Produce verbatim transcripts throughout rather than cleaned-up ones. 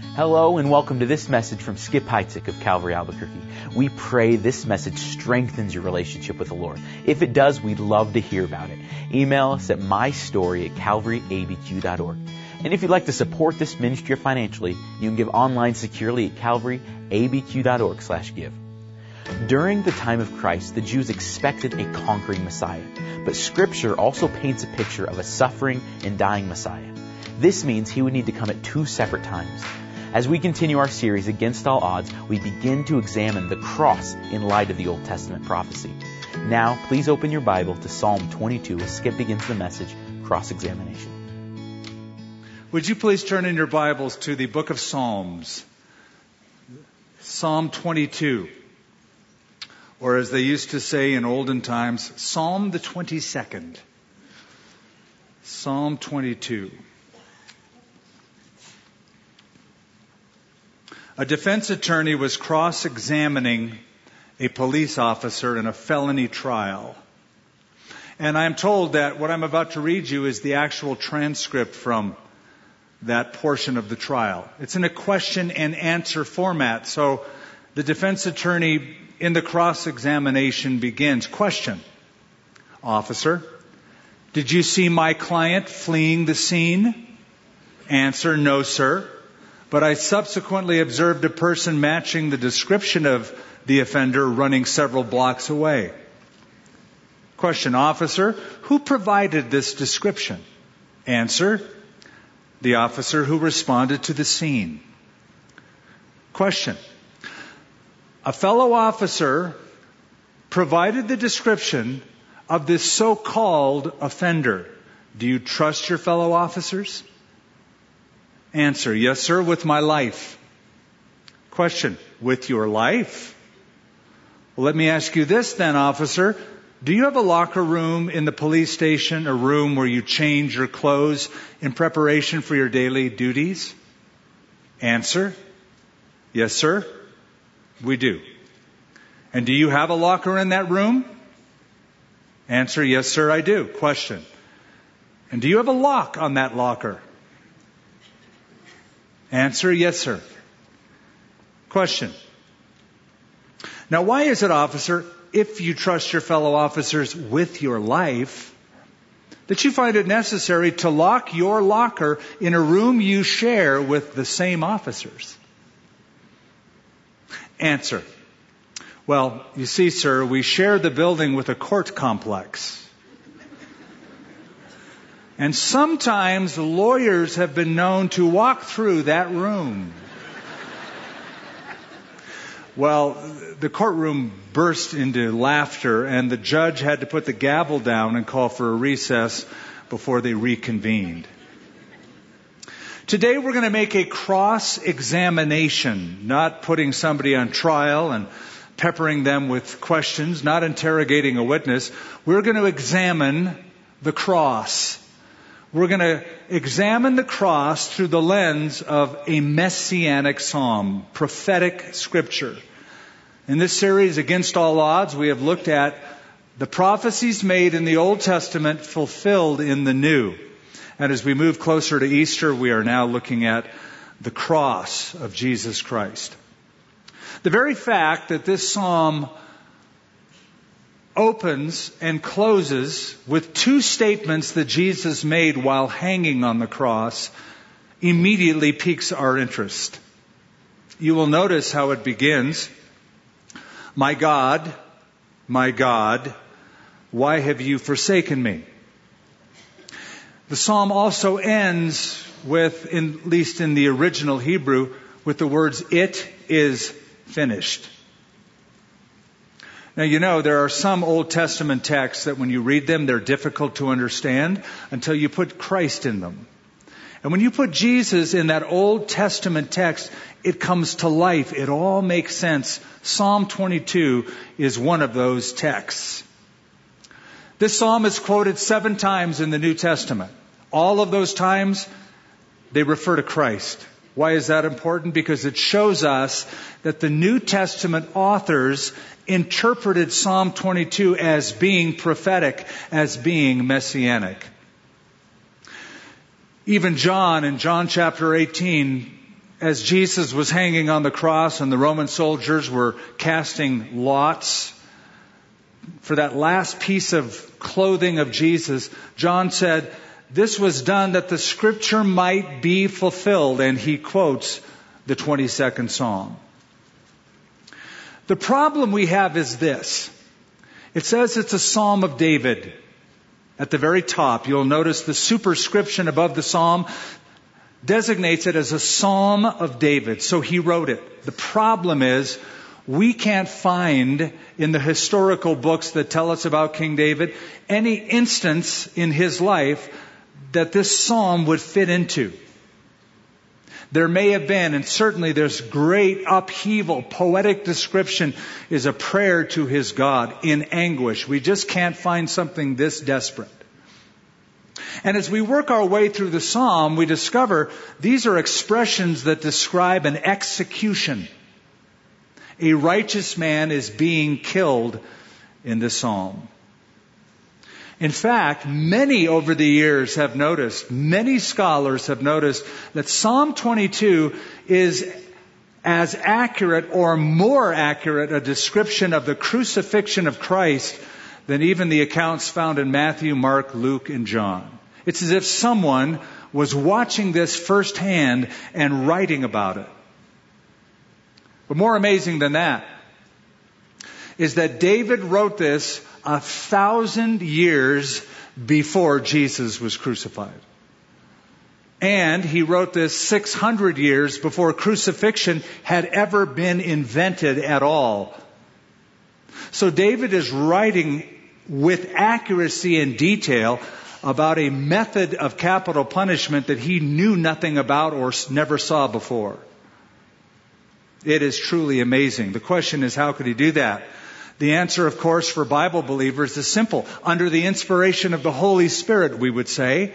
Hello and welcome to this message from Skip Heitzig of Calvary Albuquerque. We pray this message strengthens your relationship with the Lord. If it does, we'd love to hear about it. Email us at mystory at calvary a b q dot org. And if you'd like to support this ministry financially, you can give online securely at calvary a b q dot org slash give. During the time of Christ, the Jews expected a conquering Messiah, but Scripture also paints a picture of a suffering and dying Messiah. This means he would need to come at two separate times. As we continue our series, Against All Odds, we begin to examine the cross in light of the Old Testament prophecy. Now, please open your Bible to Psalm twenty-two as Skip begins the message, Cross-Examination. Would you please turn in your Bibles to the book of Psalms, Psalm twenty-two, or as they used to say in olden times, Psalm the twenty-second. Psalm twenty-two. A defense attorney was cross-examining a police officer in a felony trial. And I'm told that what I'm about to read you is the actual transcript from that portion of the trial. It's in a question and answer format. So the defense attorney in the cross-examination begins. Question. Officer, did you see my client fleeing the scene? Answer, no, sir. But I subsequently observed a person matching the description of the offender running several blocks away. Question, officer, who provided this description? Answer, the officer who responded to the scene. Question, a fellow officer provided the description of this so-called offender. Do you trust your fellow officers? Answer, yes, sir, with my life. Question, with your life? Well, let me ask you this then, officer. Do you have a locker room in the police station, a room where you change your clothes in preparation for your daily duties? Answer, yes, sir, we do. And do you have a locker in that room? Answer, yes, sir, I do. Question, and do you have a lock on that locker? Answer, yes, sir. Question. Now, why is it, officer, if you trust your fellow officers with your life, that you find it necessary to lock your locker in a room you share with the same officers? Answer. Well, you see, sir, we share the building with a court complex. And sometimes lawyers have been known to walk through that room. Well, the courtroom burst into laughter, and the judge had to put the gavel down and call for a recess before they reconvened. Today we're going to make a cross-examination, not putting somebody on trial and peppering them with questions, not interrogating a witness. We're going to examine the cross. We're going to examine the cross through the lens of a messianic psalm, prophetic scripture. In this series, Against All Odds, we have looked at the prophecies made in the Old Testament fulfilled in the New. And as we move closer to Easter, we are now looking at the cross of Jesus Christ. The very fact that this psalm opens and closes with two statements that Jesus made while hanging on the cross immediately piques our interest. You will notice how it begins. My God, my God, why have you forsaken me? The psalm also ends with, in, at least in the original Hebrew, with the words, it is finished. Now, you know, there are some Old Testament texts that when you read them, they're difficult to understand until you put Christ in them. And when you put Jesus in that Old Testament text, it comes to life. It all makes sense. Psalm twenty-two is one of those texts. This psalm is quoted seven times in the New Testament. All of those times, they refer to Christ. Why is that important? Because it shows us that the New Testament authors interpreted Psalm twenty-two as being prophetic, as being messianic. Even John, in John chapter eighteen, as Jesus was hanging on the cross and the Roman soldiers were casting lots for that last piece of clothing of Jesus, John said, "This was done that the scripture might be fulfilled." And he quotes the twenty-second Psalm. The problem we have is this. It says it's a Psalm of David. At the very top, you'll notice the superscription above the Psalm designates it as a Psalm of David. So he wrote it. The problem is, we can't find in the historical books that tell us about King David any instance in his life that this psalm would fit into. There may have been, and certainly there's great upheaval. Poetic description is a prayer to his God in anguish. We just can't find something this desperate. And as we work our way through the psalm, we discover these are expressions that describe an execution. A righteous man is being killed in the psalm. In fact, many over the years have noticed, many scholars have noticed that Psalm twenty-two is as accurate or more accurate a description of the crucifixion of Christ than even the accounts found in Matthew, Mark, Luke, and John. It's as if someone was watching this firsthand and writing about it. But more amazing than that is that David wrote this a thousand years before Jesus was crucified. And he wrote this six hundred years before crucifixion had ever been invented at all. So David is writing with accuracy and detail about a method of capital punishment that he knew nothing about or never saw before. It is truly amazing. The question is, how could he do that? The answer, of course, for Bible believers is simple. Under the inspiration of the Holy Spirit, we would say.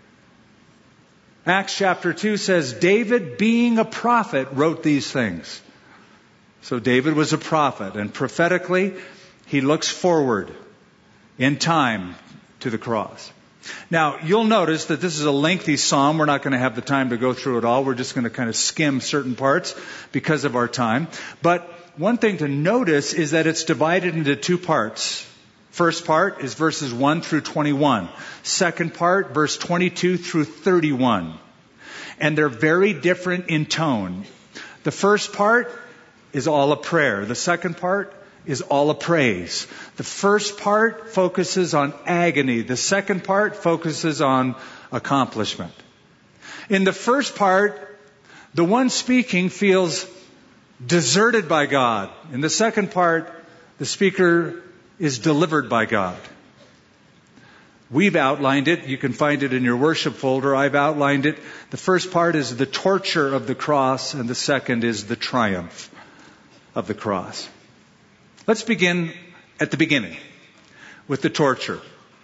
Acts chapter two says, David, being a prophet, wrote these things. So David was a prophet, and prophetically, he looks forward in time to the cross. Now, you'll notice that this is a lengthy psalm. We're not going to have the time to go through it all. We're just going to kind of skim certain parts because of our time. But one thing to notice is that it's divided into two parts. First part is verses one through twenty-one. Second part, verse twenty-two through thirty-one. And they're very different in tone. The first part is all a prayer. The second part is all a praise. The first part focuses on agony. The second part focuses on accomplishment. In the first part, the one speaking feels deserted by God. In the second part, the speaker is delivered by God. We've outlined it. You can find it in your worship folder. I've outlined it. The first part is the torture of the cross, and the second is the triumph of the cross. Let's begin at the beginning with the torture.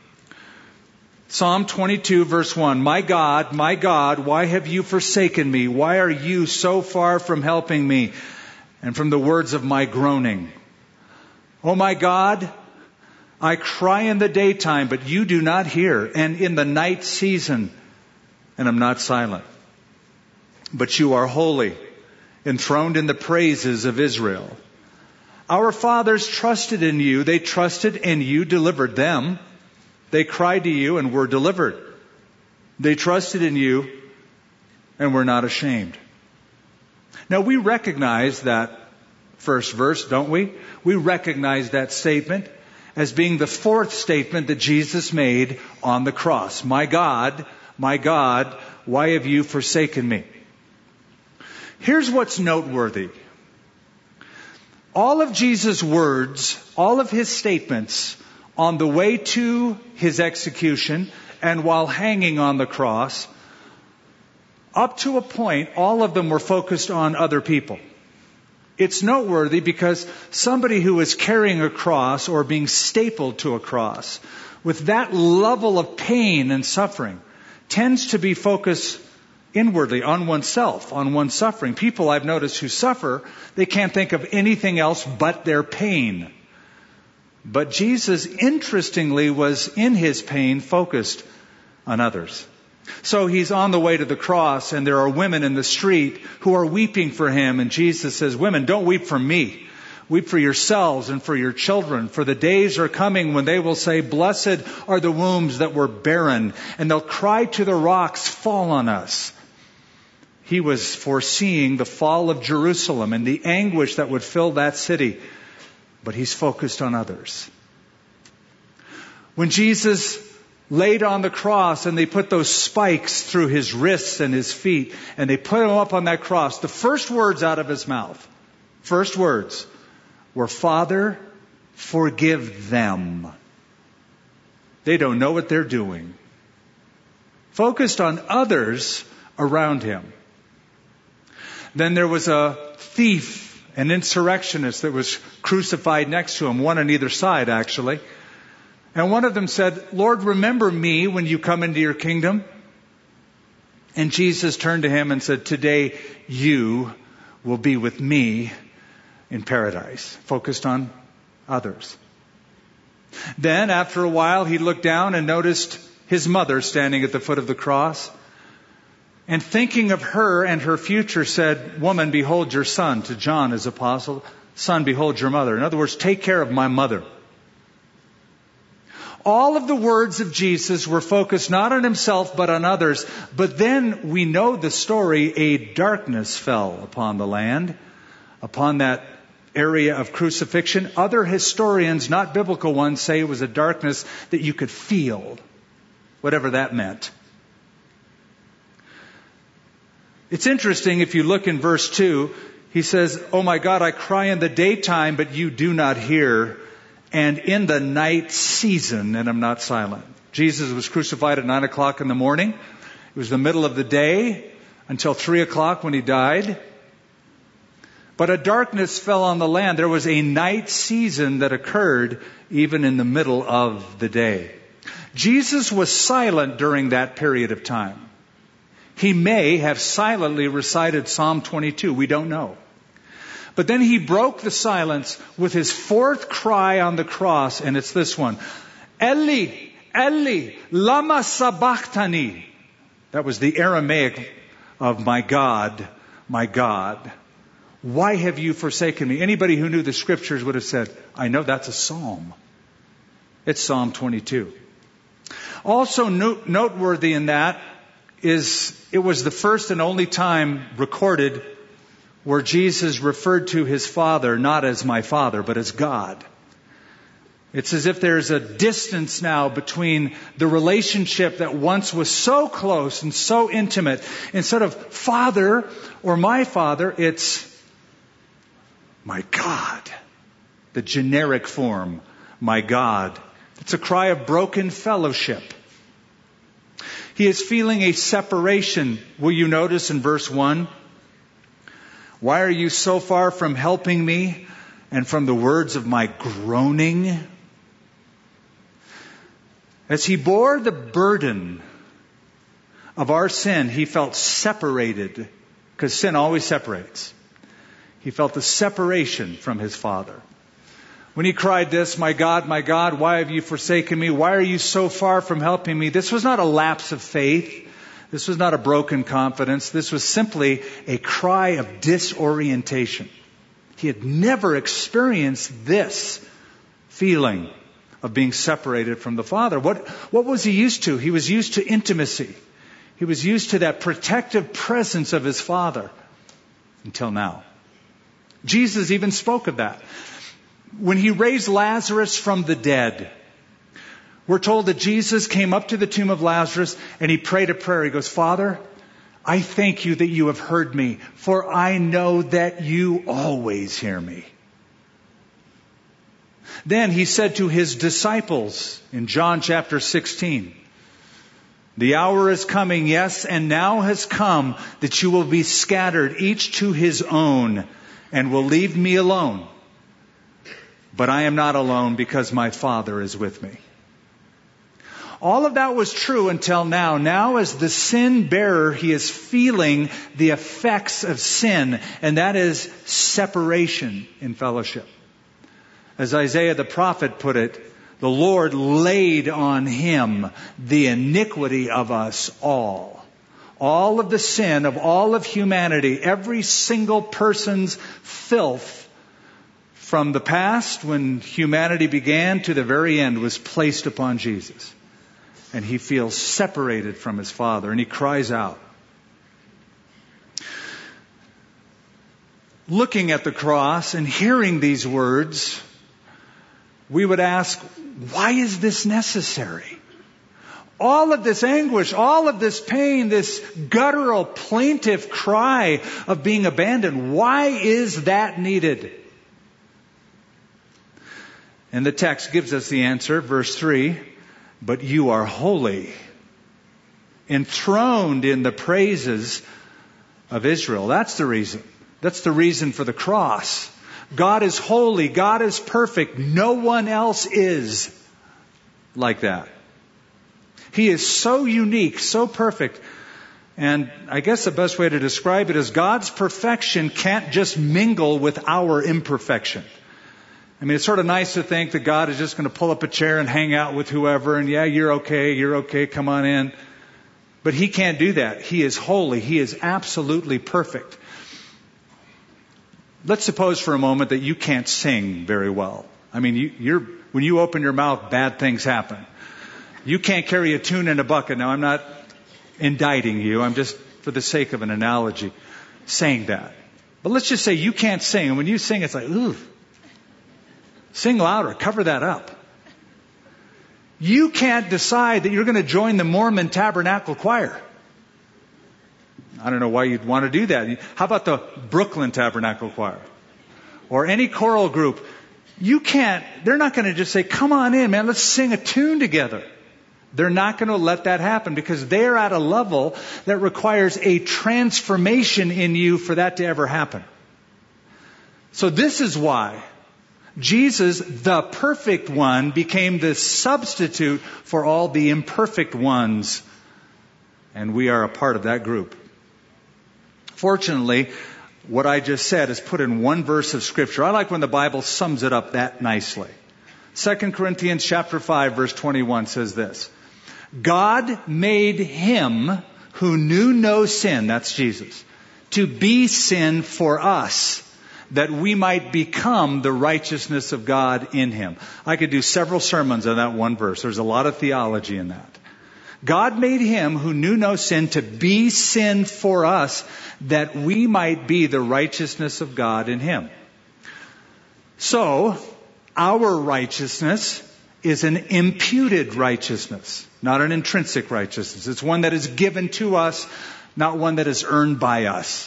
Psalm twenty-two, verse one. My God, my God, why have you forsaken me? Why are you so far from helping me and from the words of my groaning? Oh my God, I cry in the daytime, but you do not hear, and in the night season, and I'm not silent. But you are holy, enthroned in the praises of Israel. Our fathers trusted in you. They trusted and you delivered them. They cried to you and were delivered. They trusted in you and were not ashamed. Now we recognize that first verse, don't we? We recognize that statement as being the fourth statement that Jesus made on the cross. My God, my God, why have you forsaken me? Here's what's noteworthy. All of Jesus' words, all of his statements on the way to his execution and while hanging on the cross, up to a point, all of them were focused on other people. It's noteworthy because somebody who is carrying a cross or being stapled to a cross with that level of pain and suffering tends to be focused inwardly on oneself, on one's suffering. People I've noticed who suffer, they can't think of anything else but their pain. But Jesus, interestingly, was in his pain focused on others. So he's on the way to the cross, and there are women in the street who are weeping for him. And Jesus says, women, don't weep for me. Weep for yourselves and for your children. For the days are coming when they will say, blessed are the wombs that were barren. And they'll cry to the rocks, fall on us. He was foreseeing the fall of Jerusalem and the anguish that would fill that city. But he's focused on others. When Jesus laid on the cross and they put those spikes through his wrists and his feet, and they put him up on that cross, the first words out of his mouth, first words were, Father, forgive them. They don't know what they're doing. Focused on others around him. Then there was a thief, an insurrectionist that was crucified next to him, one on either side actually. And one of them said, Lord, remember me when you come into your kingdom. And Jesus turned to him and said, today you will be with me in paradise. Focused on others. Then after a while, he looked down and noticed his mother standing at the foot of the cross. And thinking of her and her future said, woman, behold your son, to John his apostle. Son, behold your mother. In other words, take care of my mother. All of the words of Jesus were focused not on himself, but on others. But then we know the story, a darkness fell upon the land, upon that area of crucifixion. Other historians, not biblical ones, say it was a darkness that you could feel, whatever that meant. It's interesting, if you look in verse two, he says, oh my God, I cry in the daytime, but you do not hear. And in the night season, and I'm not silent. Jesus was crucified at nine o'clock in the morning. It was the middle of the day until three o'clock when he died. But a darkness fell on the land. There was a night season that occurred even in the middle of the day. Jesus was silent during that period of time. He may have silently recited Psalm twenty-two. We don't know. But then he broke the silence with his fourth cry on the cross, and it's this one. Eli, Eli, lama sabachthani. That was the Aramaic of my God, my God. Why have you forsaken me? Anybody who knew the scriptures would have said, I know that's a psalm. It's Psalm twenty-two. Also no- noteworthy in that is it was the first and only time recorded where Jesus referred to his Father not as my Father, but as God. It's as if there's a distance now between the relationship that once was so close and so intimate. Instead of Father or my Father, it's my God. The generic form, my God. It's a cry of broken fellowship. He is feeling a separation. Will you notice in verse one? Why are you so far from helping me and from the words of my groaning? As he bore the burden of our sin, he felt separated, because sin always separates. He felt the separation from his Father. When he cried this, my God, my God, why have you forsaken me? Why are you so far from helping me? This was not a lapse of faith. This was not a broken confidence. This was simply a cry of disorientation. He had never experienced this feeling of being separated from the Father. What, what was he used to? He was used to intimacy. He was used to that protective presence of his Father until now. Jesus even spoke of that. When he raised Lazarus from the dead, we're told that Jesus came up to the tomb of Lazarus and he prayed a prayer. He goes, Father, I thank you that you have heard me, for I know that you always hear me. Then he said to his disciples in John chapter sixteen, the hour is coming, yes, and now has come, that you will be scattered, each to his own, and will leave me alone. But I am not alone, because my Father is with me. All of that was true until now. Now, as the sin bearer, he is feeling the effects of sin, and that is separation in fellowship. As Isaiah the prophet put it, The Lord laid on him the iniquity of us all. All of the sin of all of humanity, every single person's filth from the past when humanity began to the very end was placed upon Jesus. And he feels separated from his Father and he cries out. Looking at the cross and hearing these words, we would ask, why is this necessary? All of this anguish, all of this pain, this guttural, plaintive cry of being abandoned, why is that needed? And the text gives us the answer, verse three, but you are holy, enthroned in the praises of Israel. That's the reason. That's the reason for the cross. God is holy. God is perfect. No one else is like that. He is so unique, so perfect. And I guess the best way to describe it is God's perfection can't just mingle with our imperfection. I mean, it's sort of nice to think that God is just going to pull up a chair and hang out with whoever and yeah, you're okay, you're okay, come on in. But He can't do that. He is holy. He is absolutely perfect. Let's suppose for a moment that you can't sing very well. I mean, you, you're, when you open your mouth, bad things happen. You can't carry a tune in a bucket. Now, I'm not indicting you. I'm just, for the sake of an analogy, saying that. But let's just say you can't sing. And when you sing, it's like, ooh, sing louder, cover that up. You can't decide that you're going to join the Mormon Tabernacle Choir. I don't know why you'd want to do that. How about the Brooklyn Tabernacle Choir? Or any choral group. You can't, they're not going to just say, come on in, man, let's sing a tune together. They're not going to let that happen because they're at a level that requires a transformation in you for that to ever happen. So this is why Jesus, the perfect one, became the substitute for all the imperfect ones. And we are a part of that group. Fortunately, what I just said is put in one verse of Scripture. I like when the Bible sums it up that nicely. Second Corinthians chapter five, verse twenty-one says this. God made Him who knew no sin, that's Jesus, to be sin for us, that we might become the righteousness of God in Him. I could do several sermons on that one verse. There's a lot of theology in that. God made Him who knew no sin to be sin for us, that we might be the righteousness of God in Him. So, our righteousness is an imputed righteousness, not an intrinsic righteousness. It's one that is given to us, not one that is earned by us.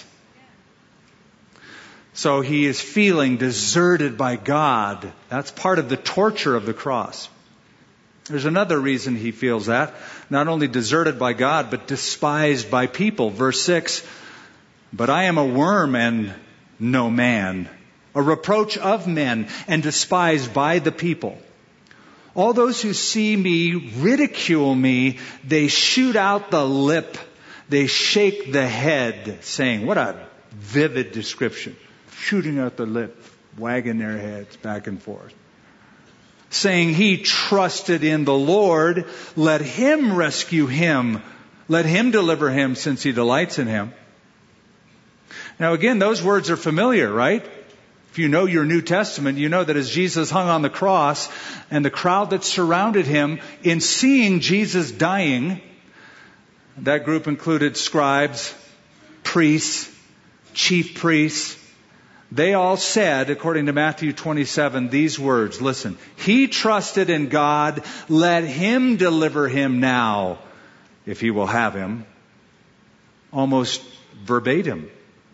So he is feeling deserted by God. That's part of the torture of the cross. There's another reason he feels that. Not only deserted by God, but despised by people. Verse six, but I am a worm and no man, a reproach of men and despised by the people. All those who see me ridicule me. They shoot out the lip. They shake the head, saying, what a vivid description. Shooting out the lip, wagging their heads back and forth. Saying he trusted in the Lord. Let Him rescue him. Let Him deliver him since He delights in him. Now again, those words are familiar, right? If you know your New Testament, you know that as Jesus hung on the cross and the crowd that surrounded Him, in seeing Jesus dying, that group included scribes, priests, chief priests. They all said, according to Matthew twenty-seven, these words, listen, He trusted in God, let Him deliver him now, if He will have him. Almost verbatim.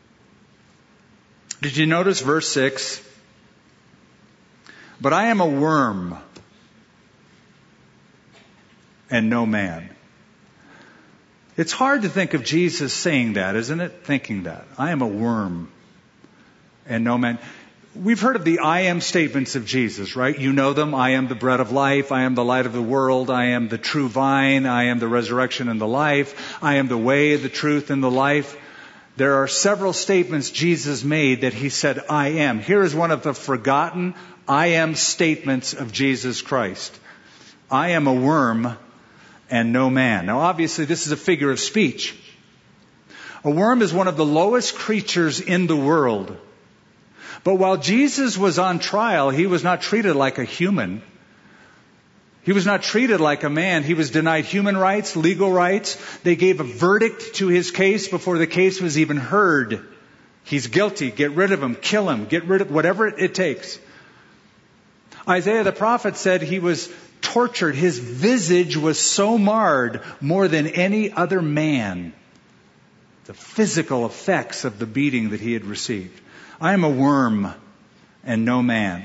Did you notice verse six? But I am a worm and no man. It's hard to think of Jesus saying that, isn't it? Thinking that. I am a worm and no man. We've heard of the I am statements of Jesus, right? You know them. I am the bread of life. I am the light of the world. I am the true vine. I am the resurrection and the life. I am the way, the truth, and the life. There are several statements Jesus made that He said, I am. Here is one of the forgotten I am statements of Jesus Christ. I am a worm and no man. Now, obviously, this is a figure of speech. A worm is one of the lowest creatures in the world. But while Jesus was on trial, he was not treated like a human. He was not treated like a man. He was denied human rights, legal rights. They gave a verdict to his case before the case was even heard. He's guilty. Get rid of him. Kill him. Get rid of whatever it takes. Isaiah the prophet said he was tortured. His visage was so marred more than any other man. The physical effects of the beating that he had received. I am a worm and no man.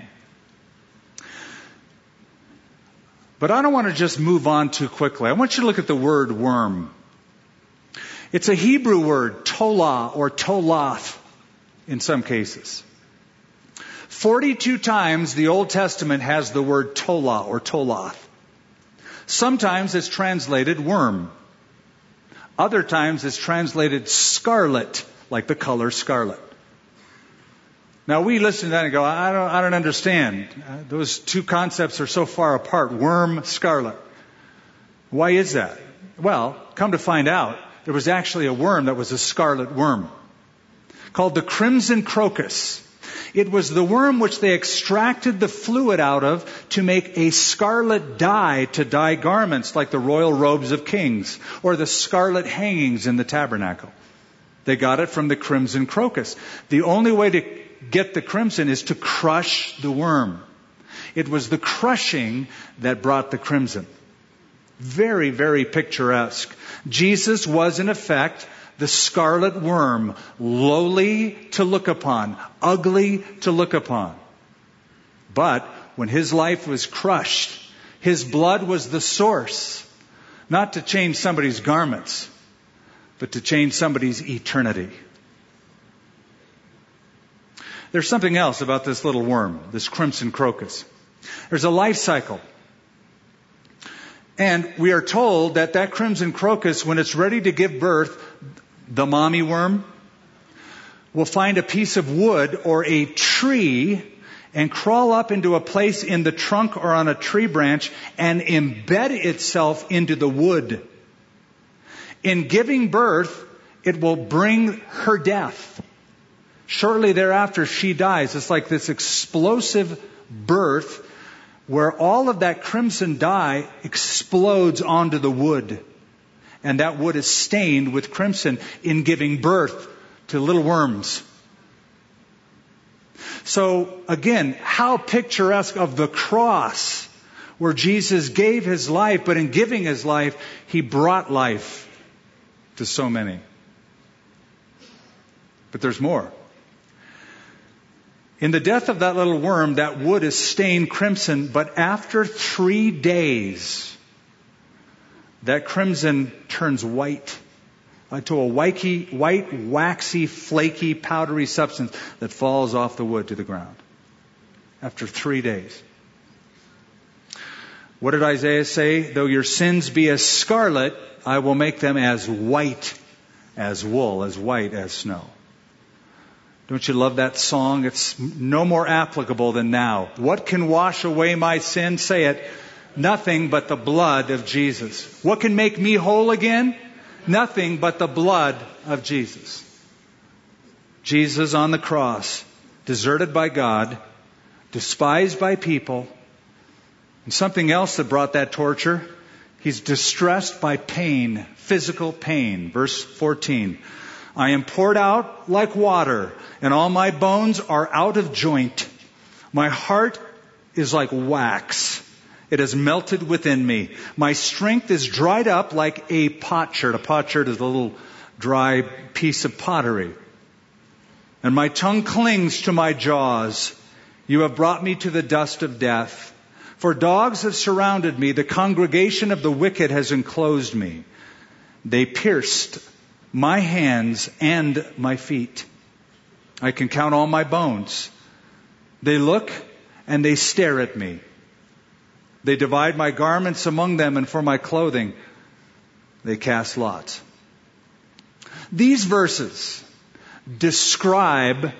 But I don't want to just move on too quickly. I want you to look at the word worm. It's a Hebrew word, tolah or tolath in some cases. forty-two times the Old Testament has the word tolah or tolath. Sometimes it's translated worm. Other times it's translated scarlet, like the color scarlet. Now we listen to that and go, I don't, I don't understand. Uh, those two concepts are so far apart. Worm, scarlet. Why is that? Well, come to find out, there was actually a worm that was a scarlet worm called the crimson crocus. It was the worm which they extracted the fluid out of to make a scarlet dye to dye garments like the royal robes of kings or the scarlet hangings in the tabernacle. They got it from the crimson crocus. The only way to get the crimson is to crush the worm. It was the crushing that brought the crimson. Very, very picturesque. Jesus was in effect the scarlet worm, lowly to look upon, ugly to look upon. But when his life was crushed, his blood was the source, not to change somebody's garments, but to change somebody's eternity. There's something else about this little worm, this crimson crocus. There's a life cycle. And we are told that that crimson crocus, when it's ready to give birth, the mommy worm will find a piece of wood or a tree and crawl up into a place in the trunk or on a tree branch and embed itself into the wood. In giving birth, it will bring her death. Shortly thereafter, she dies. It's like this explosive birth where all of that crimson dye explodes onto the wood. And that wood is stained with crimson in giving birth to little worms. So again, how picturesque of the cross where Jesus gave his life, but in giving his life, he brought life to so many. But there's more. In the death of that little worm, that wood is stained crimson, but after three days, that crimson turns white, uh, to a whitey, white, waxy, flaky, powdery substance that falls off the wood to the ground. After three days. What did Isaiah say? Though your sins be as scarlet, I will make them as white as wool, as white as snow. Don't you love that song? It's no more applicable than now. What can wash away my sin? Say it. Nothing but the blood of Jesus. What can make me whole again? Nothing but the blood of Jesus. Jesus on the cross, deserted by God, despised by people. And something else that brought that torture, he's distressed by pain, physical pain. Verse fourteen. I am poured out like water, and all my bones are out of joint. My heart is like wax. It has melted within me. My strength is dried up like a potsherd. A potsherd is a little dry piece of pottery. And my tongue clings to my jaws. You have brought me to the dust of death. For dogs have surrounded me. The congregation of the wicked has enclosed me. They pierced my hands and my feet. I can count all my bones. They look and they stare at me. They divide my garments among them, and for my clothing they cast lots. These verses describe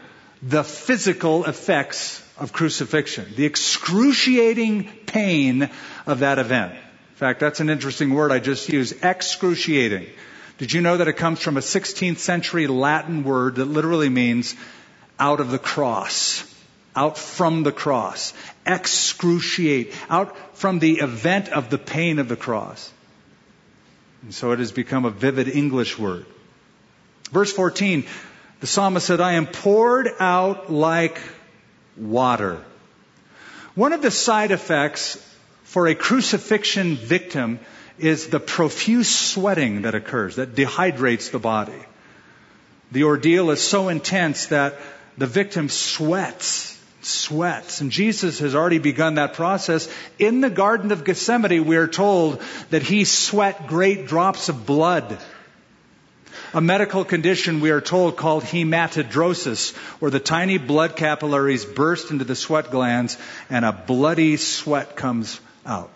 the physical effects of crucifixion, the excruciating pain of that event. In fact, that's an interesting word I just used, excruciating. Did you know that it comes from a sixteenth century Latin word that literally means out of the cross, out from the cross, excruciate, out from the event of the pain of the cross. And so it has become a vivid English word. Verse fourteen, the psalmist said, I am poured out like water. One of the side effects for a crucifixion victim is the profuse sweating that occurs, that dehydrates the body. The ordeal is so intense that the victim sweats, sweats. And Jesus has already begun that process. In the Garden of Gethsemane, we are told that he sweat great drops of blood. A medical condition, we are told, called hematidrosis, where the tiny blood capillaries burst into the sweat glands and a bloody sweat comes out.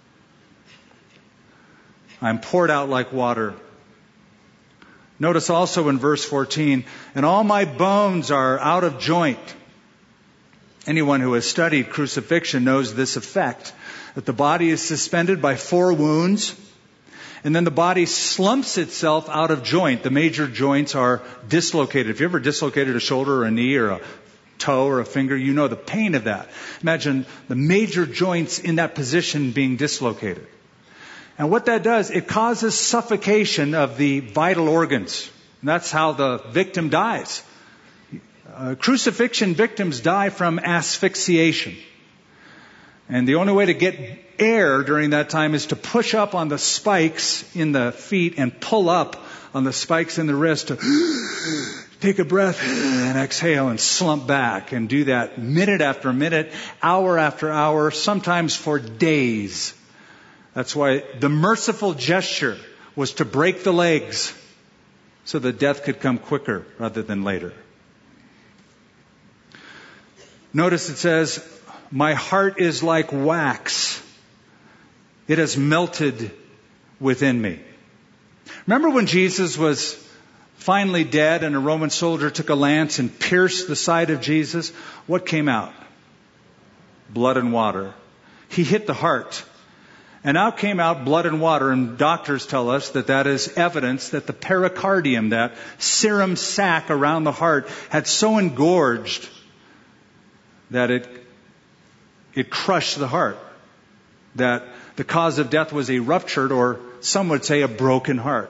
I'm poured out like water. Notice also in verse fourteen, and all my bones are out of joint. Anyone who has studied crucifixion knows this effect, that the body is suspended by four wounds, and then the body slumps itself out of joint. The major joints are dislocated. If you ever dislocated a shoulder or a knee or a toe or a finger, you know the pain of that. Imagine the major joints in that position being dislocated. And what that does, it causes suffocation of the vital organs. And that's how the victim dies. Uh, crucifixion victims die from asphyxiation. And the only way to get air during that time is to push up on the spikes in the feet and pull up on the spikes in the wrist to take a breath and exhale and slump back, and do that minute after minute, hour after hour, sometimes for days. That's why the merciful gesture was to break the legs so that death could come quicker rather than later. Notice it says, my heart is like wax. It has melted within me. Remember when Jesus was finally dead and a Roman soldier took a lance and pierced the side of Jesus? What came out? Blood and water. He hit the heart. And out came out blood and water, and doctors tell us that that is evidence that the pericardium, that serum sac around the heart, had so engorged that it it crushed the heart. That the cause of death was a ruptured, or some would say a broken heart.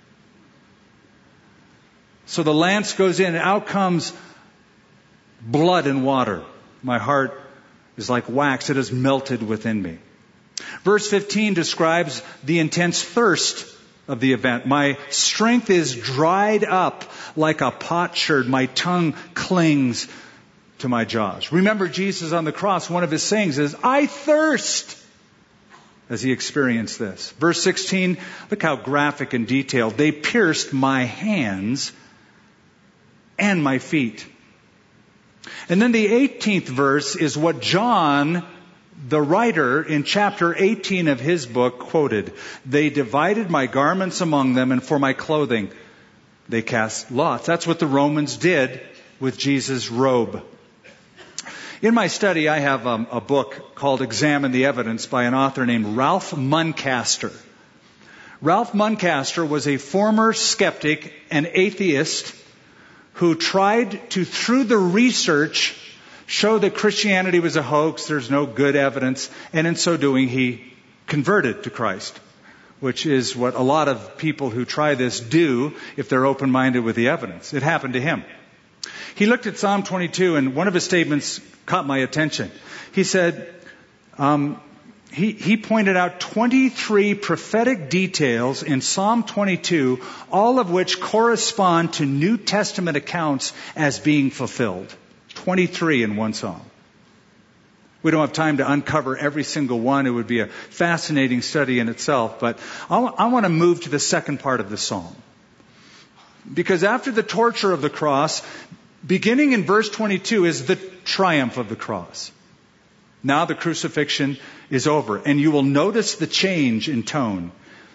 So the lance goes in, and out comes blood and water. My heart is like wax. It has melted within me. Verse fifteen describes the intense thirst of the event. My strength is dried up like a potsherd. My tongue clings to my jaws. Remember Jesus on the cross, one of his sayings is, I thirst, as he experienced this. Verse sixteen, look how graphic and detailed. They pierced my hands and my feet. And then the eighteenth verse is what John, the writer, in chapter eighteen of his book, quoted. They divided my garments among them, and for my clothing they cast lots. That's what the Romans did with Jesus' robe. In my study, I have um, a book called Examine the Evidence by an author named Ralph Muncaster. Ralph Muncaster was a former skeptic and atheist who tried to, through the research, show that Christianity was a hoax, there's no good evidence, and in so doing he converted to Christ, which is what a lot of people who try this do if they're open-minded with the evidence. It happened to him. He looked at Psalm twenty-two, and one of his statements caught my attention. He said, um, he, he pointed out twenty-three prophetic details in Psalm twenty-two, all of which correspond to New Testament accounts as being fulfilled. twenty-three in one psalm. We don't have time to uncover every single one. It would be a fascinating study in itself. But I, w- I want to move to the second part of the psalm. Because after the torture of the cross, beginning in verse twenty-two is the triumph of the cross. Now the crucifixion is over. And you will notice the change in tone.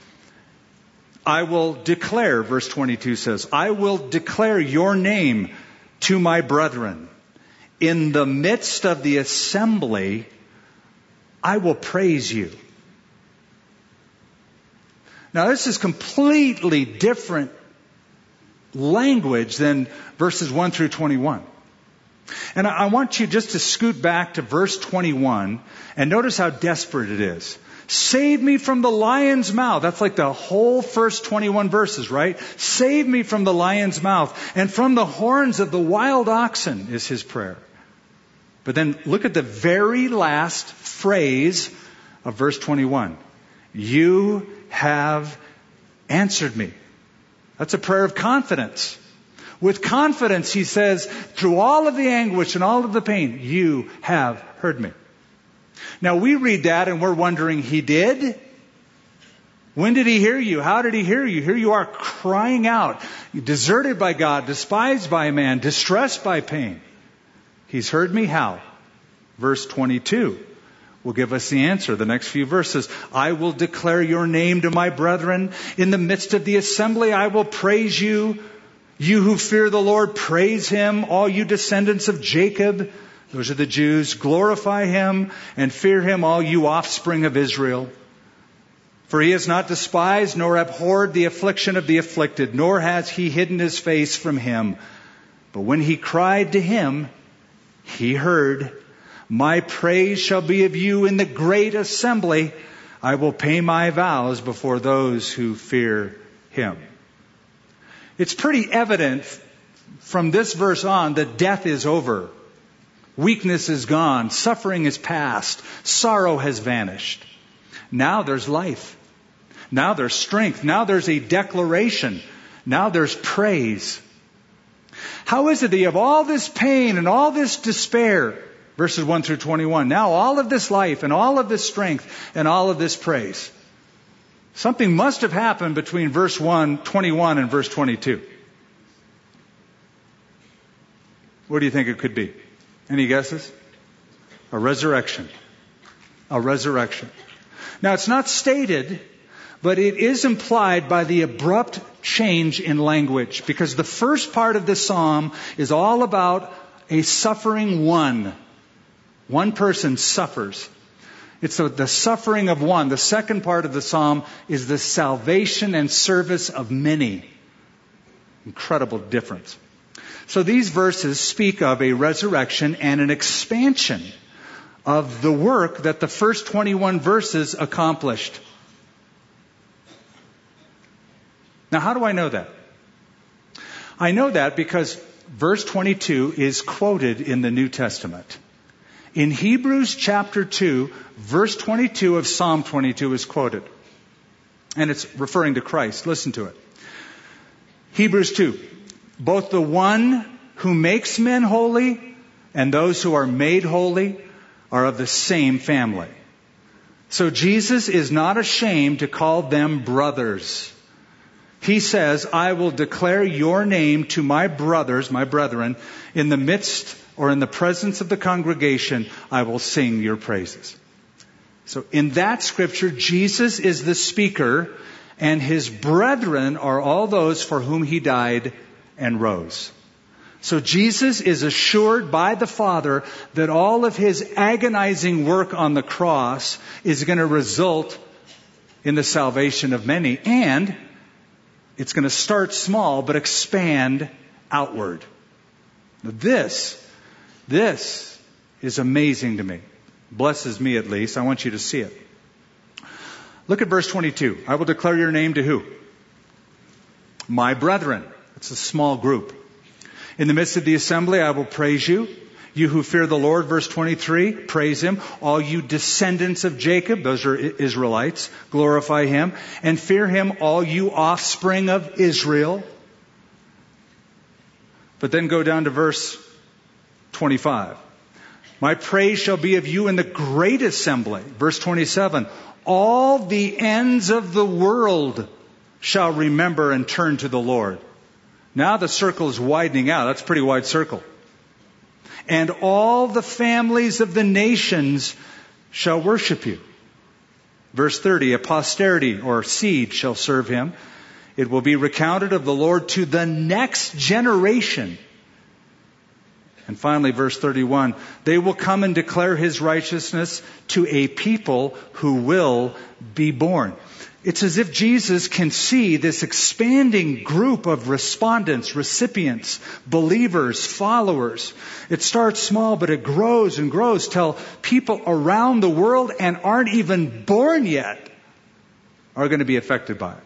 I will declare, verse twenty-two says, I will declare your name to my brethren. In the midst of the assembly, I will praise you. Now, this is completely different language than verses one through twenty-one. And I want you just to scoot back to verse twenty-one and notice how desperate it is. Save me from the lion's mouth. That's like the whole first twenty-one verses, right? Save me from the lion's mouth and from the horns of the wild oxen is his prayer. But then look at the very last phrase of verse twenty-one. You have answered me. That's a prayer of confidence. With confidence, he says, through all of the anguish and all of the pain, you have heard me. Now we read that and we're wondering, he did? When did he hear you? How did he hear you? Here you are crying out, deserted by God, despised by man, distressed by pain. He's heard me how? Verse twenty-two will give us the answer. The next few verses. I will declare your name to my brethren. In the midst of the assembly, I will praise you. You who fear the Lord, praise him. All you descendants of Jacob, those are the Jews, glorify him and fear him, all you offspring of Israel. For he has not despised nor abhorred the affliction of the afflicted, nor has he hidden his face from him. But when he cried to him, he heard. My praise shall be of you in the great assembly. I will pay my vows before those who fear him. It's pretty evident from this verse on that death is over. Weakness is gone. Suffering is past. Sorrow has vanished. Now there's life. Now there's strength. Now there's a declaration. Now there's praise. How is it that you have all this pain and all this despair? Verses one through twenty-one. Now all of this life and all of this strength and all of this praise. Something must have happened between verse one, twenty-one and verse twenty-two. What do you think it could be? Any guesses? A resurrection. A resurrection. Now it's not stated, but it is implied by the abrupt change in language, because the first part of this psalm is all about a suffering one. One person suffers. It's the suffering of one. The second part of the psalm is the salvation and service of many. Incredible difference. So these verses speak of a resurrection and an expansion of the work that the first twenty-one verses accomplished. Now, how do I know that? I know that because verse twenty-two is quoted in the New Testament. In Hebrews chapter two, verse twenty-two of Psalm twenty-two is quoted. And it's referring to Christ. Listen to it. Hebrews two. Both the one who makes men holy and those who are made holy are of the same family. So Jesus is not ashamed to call them brothers. He says, I will declare your name to my brothers, my brethren, in the midst or in the presence of the congregation, I will sing your praises. So in that scripture, Jesus is the speaker, and his brethren are all those for whom he died and rose. So Jesus is assured by the Father that all of his agonizing work on the cross is going to result in the salvation of many. And it's going to start small, but expand outward. Now this, this is amazing to me. Blesses me at least. I want you to see it. Look at verse twenty-two. I will declare your name to who? My brethren. It's a small group. In the midst of the assembly, I will praise you. You who fear the Lord, verse twenty-three, praise him. All you descendants of Jacob, those are Israelites, glorify him. And fear him, all you offspring of Israel. But then go down to verse twenty-five. My praise shall be of you in the great assembly. Verse twenty-seven. All the ends of the world shall remember and turn to the Lord. Now the circle is widening out. That's a pretty wide circle. And all the families of the nations shall worship you. Verse thirty, a posterity or seed shall serve him. It will be recounted of the Lord to the next generation. And finally, verse thirty-one, they will come and declare his righteousness to a people who will be born. It's as if Jesus can see this expanding group of respondents, recipients, believers, followers. It starts small, but it grows and grows till people around the world and aren't even born yet are going to be affected by it.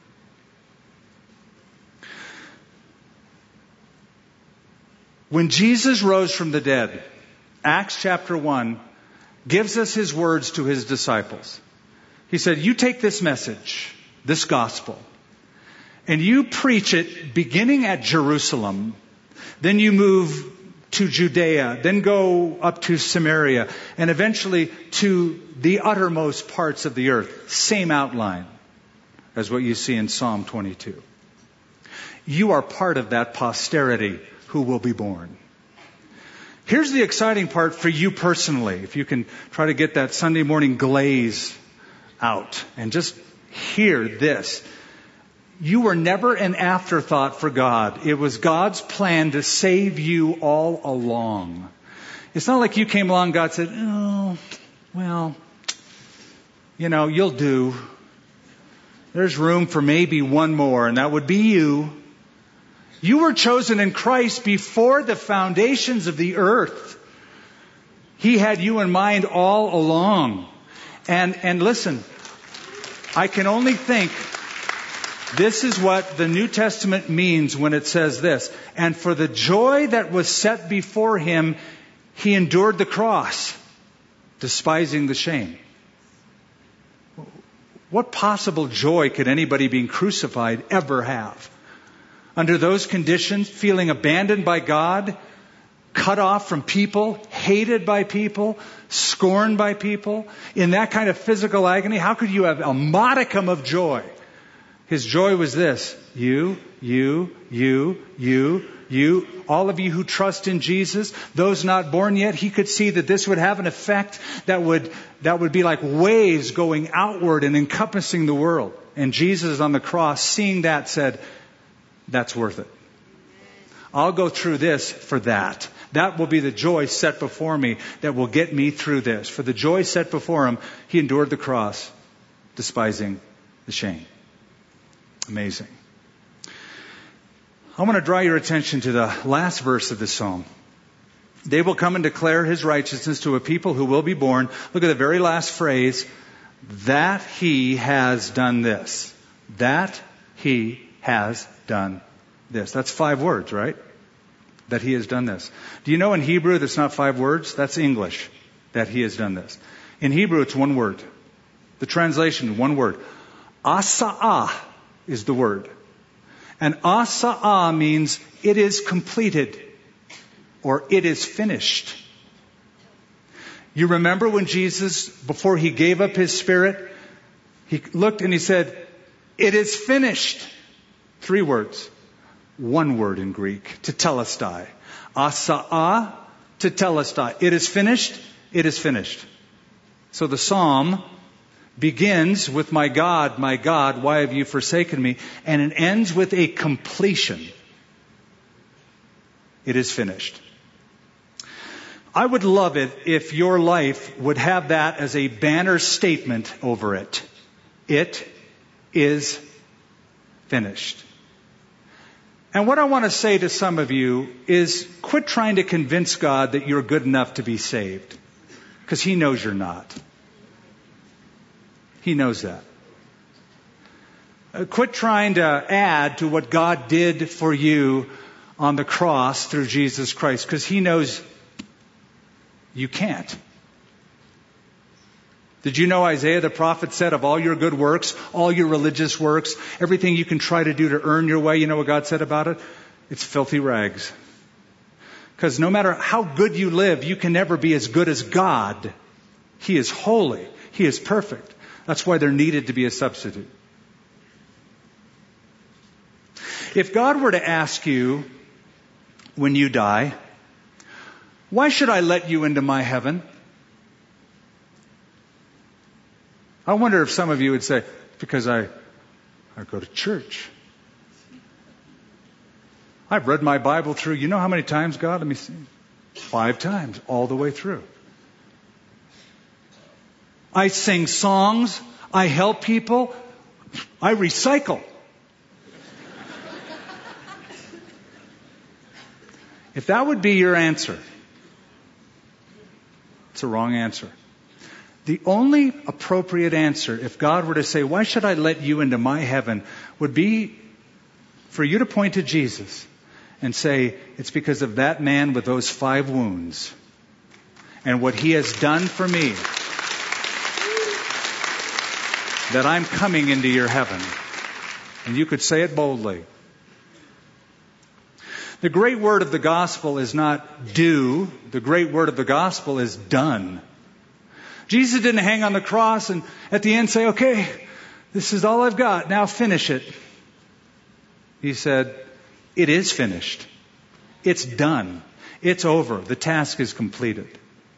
When Jesus rose from the dead, Acts chapter one gives us his words to his disciples. He said, you take this message, this gospel, and you preach it beginning at Jerusalem. Then you move to Judea, then go up to Samaria, and eventually to the uttermost parts of the earth. Same outline as what you see in Psalm twenty-two. You are part of that posterity who will be born. Here's the exciting part for you personally. If you can try to get that Sunday morning glaze out and just hear this. You were never an afterthought for God. It was God's plan to save you all along. It's not like you came along, God said, oh, well, you know, you'll do. There's room for maybe one more, and that would be you. You were chosen in Christ before the foundations of the earth. He had you in mind all along. And, and listen, I can only think this is what the New Testament means when it says this. And for the joy that was set before him, he endured the cross, despising the shame. What possible joy could anybody being crucified ever have? Under those conditions, feeling abandoned by God, cut off from people, hated by people, scorned by people, in that kind of physical agony, how could you have a modicum of joy? His joy was this: you, you, you, you, you, all of you who trust in Jesus, those not born yet. He could see that this would have an effect that would, that would be like waves going outward and encompassing the world. And Jesus on the cross, seeing that, said, that's worth it. I'll go through this for that. That will be the joy set before me that will get me through this. For the joy set before him, he endured the cross, despising the shame. Amazing. I want to draw your attention to the last verse of this psalm. They will come and declare his righteousness to a people who will be born. Look at the very last phrase. That he has done this. That he has done this. That's five words, right? That he has done this. Do you know in Hebrew that's not five words? That's English. That he has done this. In Hebrew it's one word. The translation, one word. Asa'ah is the word. And asa'ah means it is completed or it is finished. You remember when Jesus, before he gave up his spirit, he looked and he said, it is finished. Three words. One word in Greek, tetelestai. Asa'ah, tetelestai. It is finished, it is finished. So the psalm begins with, my God, my God, why have you forsaken me? And it ends with a completion. It is finished. I would love it if your life would have that as a banner statement over it. It is finished. And what I want to say to some of you is quit trying to convince God that you're good enough to be saved. Because he knows you're not. He knows that. Uh, quit trying to add to what God did for you on the cross through Jesus Christ. Because he knows you can't. Did you know Isaiah the prophet said of all your good works, all your religious works, everything you can try to do to earn your way, you know what God said about it? It's filthy rags. Because no matter how good you live, you can never be as good as God. He is holy. He is perfect. That's why there needed to be a substitute. If God were to ask you when you die, why should I let you into my heaven? I wonder if some of you would say, because I, I go to church. I've read my Bible through, you know how many times, God? Let me see. Five times, all the way through. I sing songs. I help people. I recycle. If that would be your answer, it's a wrong answer. The only appropriate answer, if God were to say, why should I let you into my heaven, would be for you to point to Jesus and say, it's because of that man with those five wounds and what he has done for me that I'm coming into your heaven. And you could say it boldly. The great word of the gospel is not do. The great word of the gospel is done. Jesus didn't hang on the cross and at the end say, okay, this is all I've got. Now finish it. He said, it is finished. It's done. It's over. The task is completed.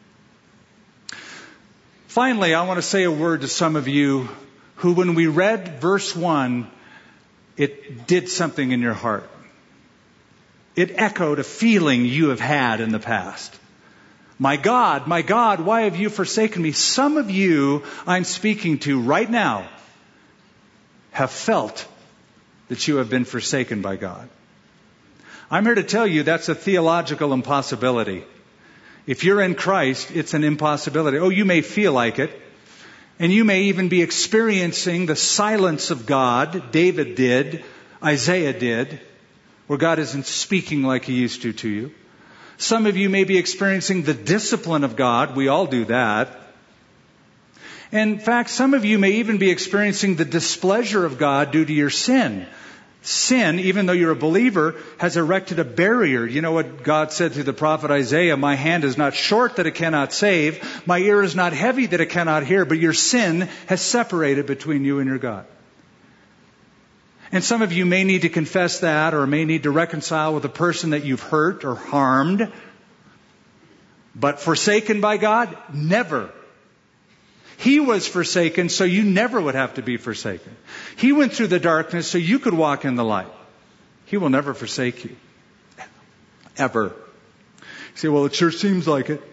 Finally, I want to say a word to some of you who, when we read verse one, it did something in your heart. It echoed a feeling you have had in the past. My God, my God, why have you forsaken me? Some of you I'm speaking to right now have felt that you have been forsaken by God. I'm here to tell you that's a theological impossibility. If you're in Christ, it's an impossibility. Oh, you may feel like it. And you may even be experiencing the silence of God. David did. Isaiah did. Where God isn't speaking like He used to to you. Some of you may be experiencing the discipline of God. We all do that. In fact, some of you may even be experiencing the displeasure of God due to your sin. Sin, even though you're a believer, has erected a barrier. You know what God said through the prophet Isaiah? My hand is not short that it cannot save. My ear is not heavy that it cannot hear. But your sin has separated between you and your God. And some of you may need to confess that or may need to reconcile with a person that you've hurt or harmed. But forsaken by God? Never. He was forsaken, so you never would have to be forsaken. He went through the darkness so you could walk in the light. He will never forsake you. Ever. You say, well, it sure seems like it.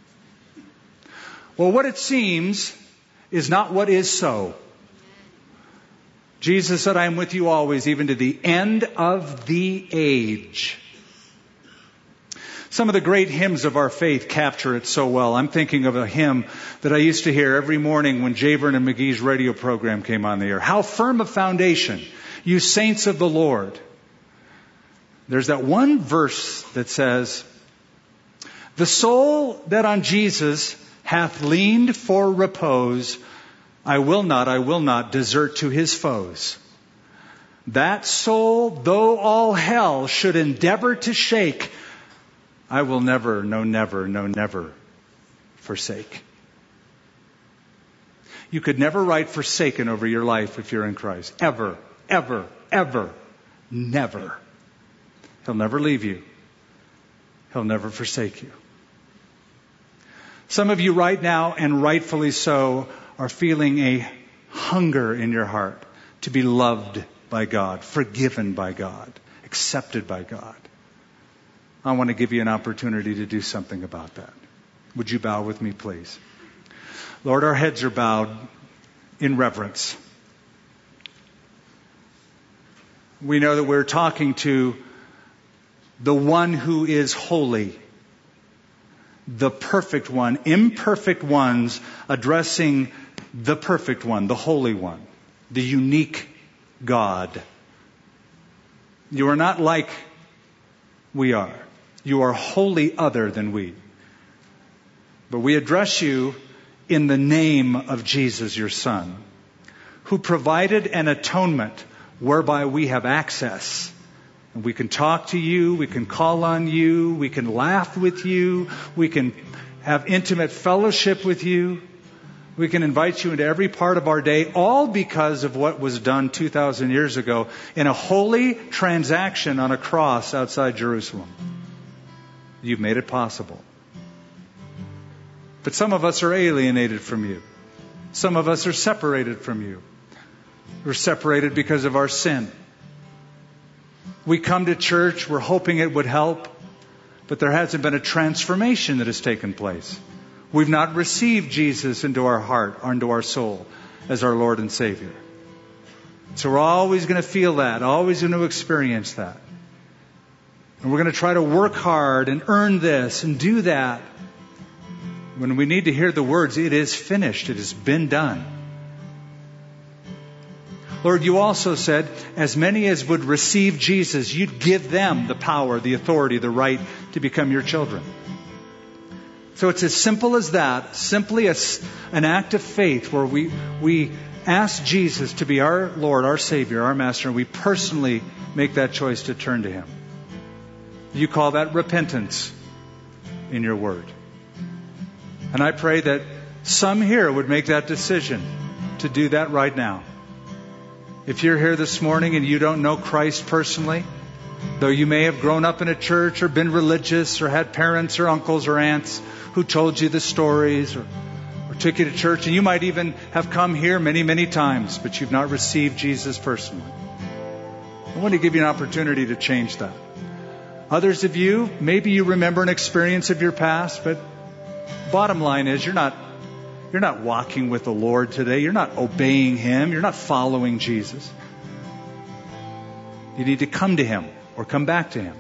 Well, what it seems is not what is so. Jesus said, I am with you always, even to the end of the age. Some of the great hymns of our faith capture it so well. I'm thinking of a hymn that I used to hear every morning when Javern and McGee's radio program came on the air. How firm a foundation, you saints of the Lord. There's that one verse that says, the soul that on Jesus hath leaned for repose, I will not, I will not desert to his foes. That soul, though all hell should endeavor to shake, I will never, no never, no never forsake. You could never write forsaken over your life if you're in Christ. Ever, ever, ever, never. He'll never leave you. He'll never forsake you. Some of you right now, and rightfully so, are feeling a hunger in your heart to be loved by God, forgiven by God, accepted by God. I want to give you an opportunity to do something about that. Would you bow with me, please? Lord, our heads are bowed in reverence. We know that we're talking to the one who is holy, the perfect one, imperfect ones addressing the perfect one, the holy one, the unique God. You are not like we are. You are wholly other than we. But we address you in the name of Jesus, your Son, who provided an atonement whereby we have access. And we can talk to you, we can call on you, we can laugh with you, we can have intimate fellowship with you. We can invite you into every part of our day, all because of what was done two thousand years ago in a holy transaction on a cross outside Jerusalem. You've made it possible. But some of us are alienated from you. Some of us are separated from you. We're separated because of our sin. We come to church, we're hoping it would help, but there hasn't been a transformation that has taken place. We've not received Jesus into our heart, or into our soul, as our Lord and Savior. So we're always going to feel that, always going to experience that. And we're going to try to work hard and earn this and do that, when we need to hear the words, it is finished, it has been done. Lord, you also said, as many as would receive Jesus, you'd give them the power, the authority, the right to become your children. So it's as simple as that, simply a, an act of faith where we, we ask Jesus to be our Lord, our Savior, our Master, and we personally make that choice to turn to Him. You call that repentance in your word. And I pray that some here would make that decision to do that right now. If you're here this morning and you don't know Christ personally, though you may have grown up in a church or been religious or had parents or uncles or aunts who told you the stories or, or took you to church, and you might even have come here many, many times, but you've not received Jesus personally, I want to give you an opportunity to change that. Others of you, maybe you remember an experience of your past, but bottom line is you're not You're not walking with the Lord today. You're not obeying Him. You're not following Jesus. You need to come to Him or come back to Him.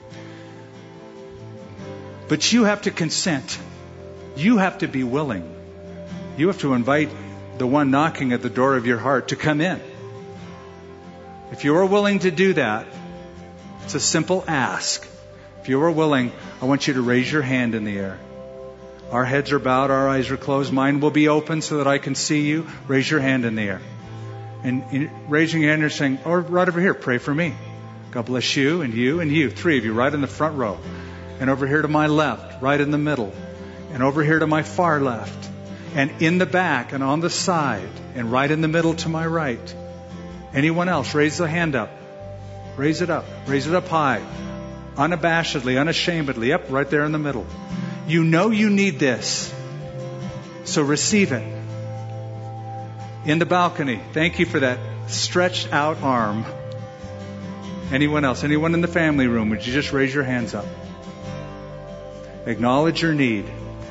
But you have to consent. You have to be willing. You have to invite the one knocking at the door of your heart to come in. If you are willing to do that, it's a simple ask. If you are willing, I want you to raise your hand in the air. Our heads are bowed, our eyes are closed. Mine will be open so that I can see you. Raise your hand in the air. And in raising your hand, you're saying, oh, right over here, pray for me. God bless you and you and you. Three of you right in the front row. And over here to my left, right in the middle. And over here to my far left. And in the back and on the side. And right in the middle to my right. Anyone else? Raise the hand up. Raise it up. Raise it up high. Unabashedly, unashamedly. Yep, right there in the middle. You know you need this. So receive it. In the balcony, thank you for that stretched out arm. Anyone else? Anyone in the family room? Would you just raise your hands up? Acknowledge your need.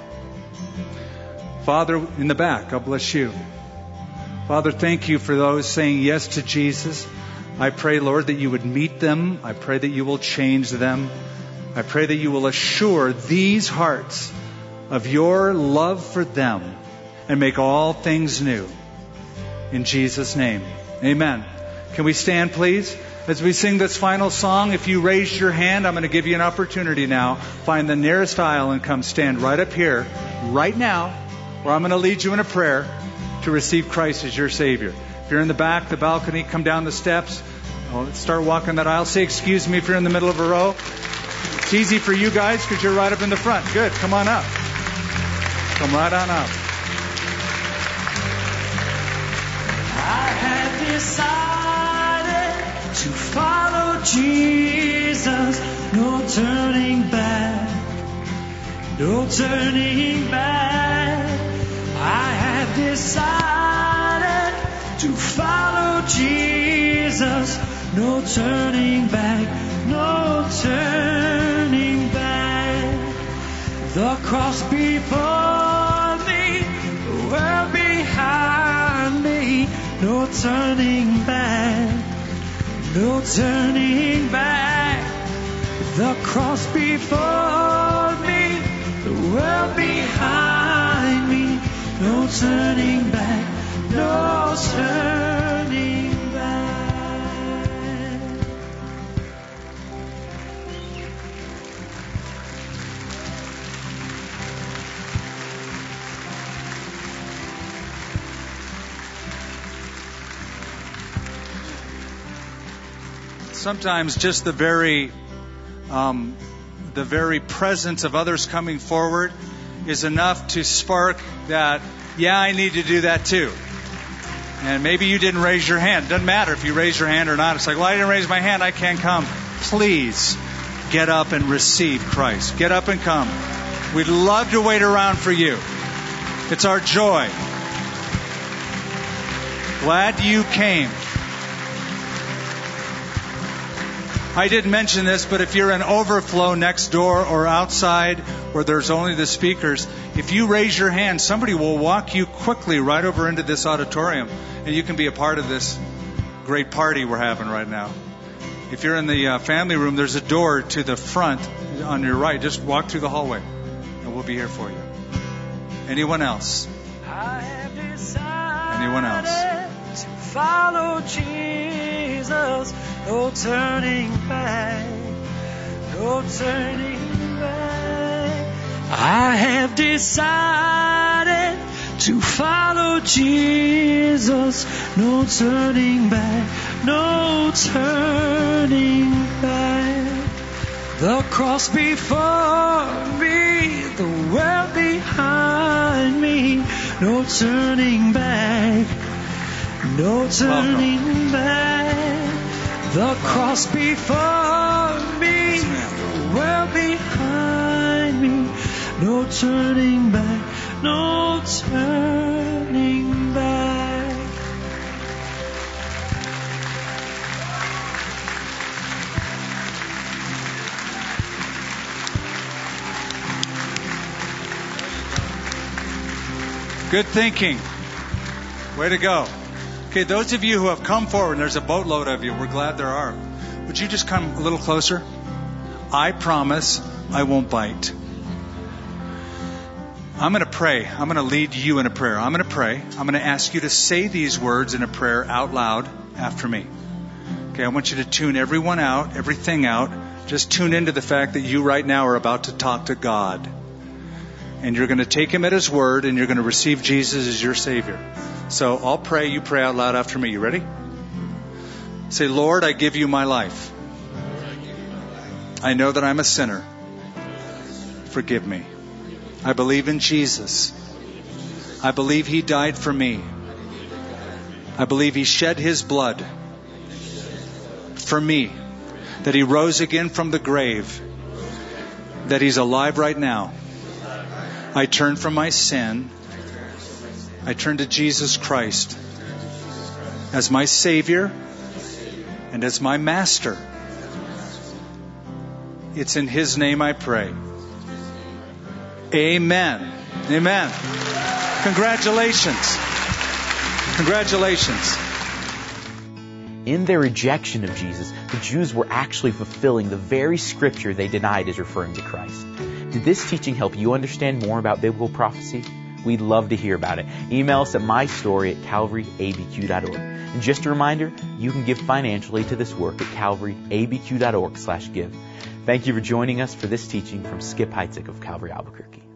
Father, in the back, God bless you. Father, thank you for those saying yes to Jesus. I pray, Lord, that you would meet them. I pray that you will change them. I pray that you will assure these hearts of your love for them and make all things new. In Jesus' name, amen. Can we stand, please? As we sing this final song, if you raised your hand, I'm going to give you an opportunity now. Find the nearest aisle and come stand right up here, right now, where I'm going to lead you in a prayer to receive Christ as your Savior. If you're in the back, the balcony, come down the steps. I'll start walking that aisle. Say excuse me if you're in the middle of a row. It's easy for you guys because you're right up in the front. Good. Come on up. Come right on up. I had decided to follow Jesus. No turning back. No turning back. I had decided to follow Jesus. No turning back. No turning back. The cross before me, the world behind me. No turning back. No turning back. The cross before me, the world behind me. No turning back. No turning back. Sometimes just the very, um, the very presence of others coming forward is enough to spark that, yeah, I need to do that too. And maybe you didn't raise your hand. Doesn't matter if you raise your hand or not. It's like, well, I didn't raise my hand. I can't come. Please get up and receive Christ. Get up and come. We'd love to wait around for you. It's our joy. Glad you came. I didn't mention this, but if you're in overflow next door or outside where there's only the speakers, if you raise your hand, somebody will walk you quickly right over into this auditorium, and you can be a part of this great party we're having right now. If you're in the uh, family room, there's a door to the front on your right. Just walk through the hallway, and we'll be here for you. Anyone else? Anyone else? To follow Jesus, no turning back, no turning back. I have decided to follow Jesus, no turning back, no turning back. The cross before me, the world behind me, no turning back, no turning back. The cross before me, the world behind me, no turning back, no turning back. Good thinking. Way to go. Okay, those of you who have come forward, and there's a boatload of you, we're glad there are. Would you just come a little closer? I promise I won't bite. I'm going to pray. I'm going to lead you in a prayer. I'm going to pray. I'm going to ask you to say these words in a prayer out loud after me. Okay, I want you to tune everyone out, everything out. Just tune into the fact that you right now are about to talk to God. And you're going to take Him at His word, and you're going to receive Jesus as your Savior. So I'll pray, you pray out loud after me. You ready? Say, Lord, I give you my life. I know that I'm a sinner. Forgive me. I believe in Jesus. I believe He died for me. I believe He shed His blood for me. That He rose again from the grave. That He's alive right now. I turn from my sin. I turn to Jesus Christ as my Savior and as my Master. It's in His name I pray. Amen. Amen. Congratulations. Congratulations. In their rejection of Jesus, the Jews were actually fulfilling the very scripture they denied as referring to Christ. Did this teaching help you understand more about biblical prophecy? We'd love to hear about it. Email us at mystory at calvary a b q dot org. And just a reminder, you can give financially to this work at calvary a b q dot org slash give. Thank you for joining us for this teaching from Skip Heitzig of Calvary Albuquerque.